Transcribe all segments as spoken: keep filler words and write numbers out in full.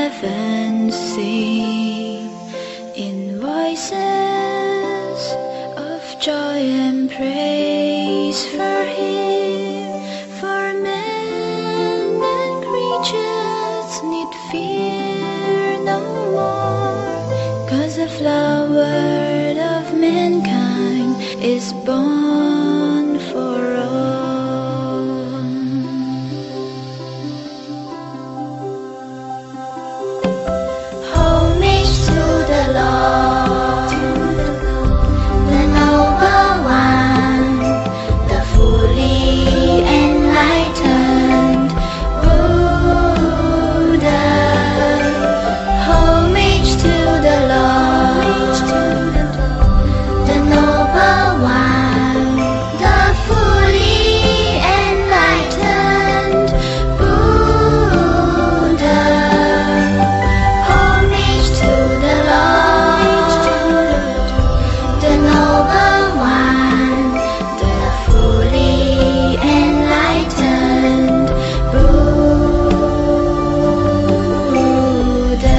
heaven sing in voices of joy and praise for Him. For men and creatures need fear no more, 'cause the flower of mankind is born for all. Homage to the Lord, the noble one, the fully enlightened Buddha. Homage to the Lord, the noble one, the fully enlightened Buddha. Homage to the Lord, the noble one, the fully enlightened Buddha.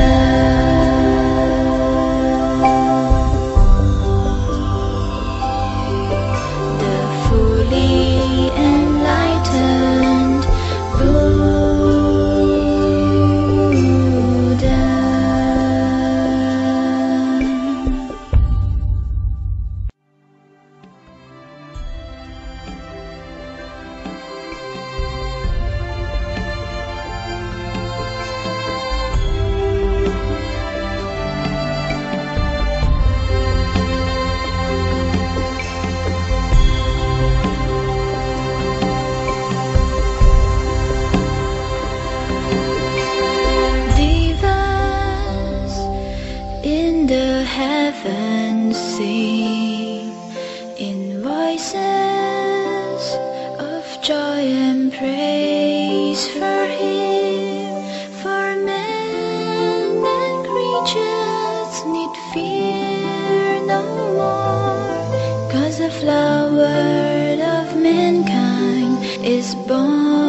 The fully enlightened Buddha. Divas in the heavens sing in voices of joy and praise for Him. For men and creatures need fear no more, 'cause the flower of mankind is born